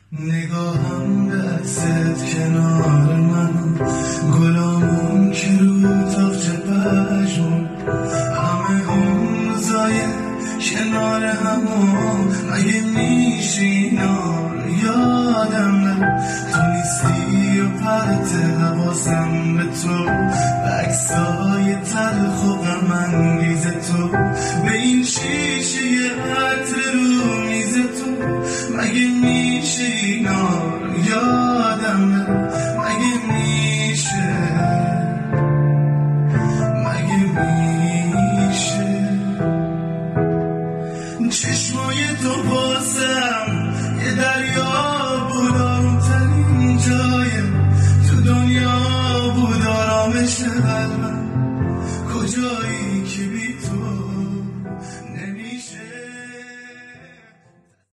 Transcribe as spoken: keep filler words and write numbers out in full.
نگاهم به عکست کنار من، گلامون که رو تاقچه پشمون، همه اون روزای کنار همون، مگه میشه اینا رو یادم نرم. تو نیستی و پرت حواسم به تو، به عکسای تلخ و غم انگیز تو، به این شیشه عطر رو میز تو، مگه میشه اینا رو یادم نرم. مگه میشه، مگه میشه چشمای تو باسم یه دریا بود، آرومترین جای تو دنیا بود، آرامش قلبم کجایی که بی تو